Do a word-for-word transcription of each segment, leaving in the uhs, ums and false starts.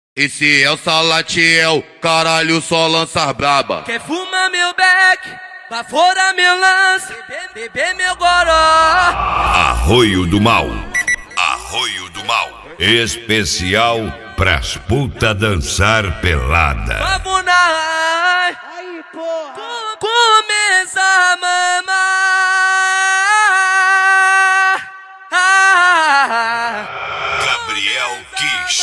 Esse é o Salatiel, caralho, só lançar braba. Quer fumar meu beck, vai fora meu lance, beber meu goró. Arroio do Mal, Arroio do Mal, especial pras puta dançar pelada. Vamos na ai, aí, porra. Começa a mamar. Ah, Gabriel Kiss.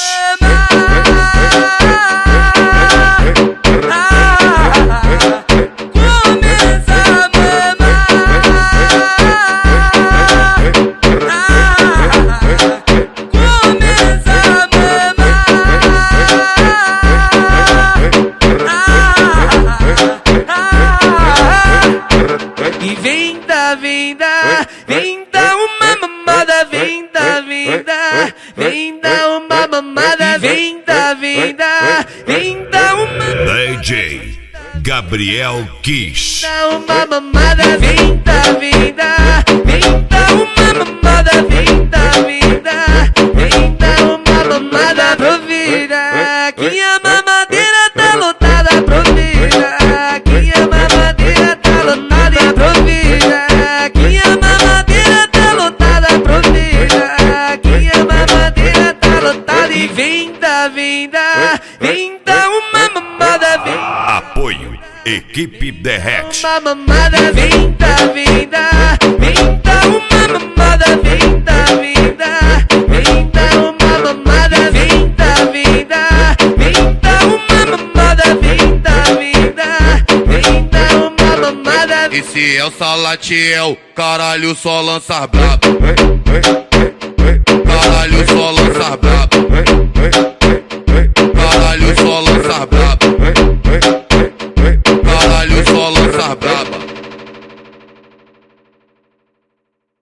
E vem da, vem da, vem da uma mamada, vem da, vem da, vem da uma mamada, vem da, vem da, vem da uma D J Gabriel Kiss. da uma mamada, vem da, vem da, vem da uma mamada, vem da, vem da, vem da uma mamada, provida, que a mamadeira tá lotada, provida, que a mamadeira tá lotada, provida, que a mamadeira tá lotada, provida, que a mamadeira tá lotada e vem da, vem da, vem da uma mamada, vem. Apoio Equipe Derrete. Uma mamada, vem da, vem da, vem da uma mamada, vem da, vem da, vem da uma mamada, vem da, vem da, vem da uma mamada, vem da, vem da, vem da uma mamada. Esse é o Salatiel, caralho, só lançar braba. Caralho, só lançar braba.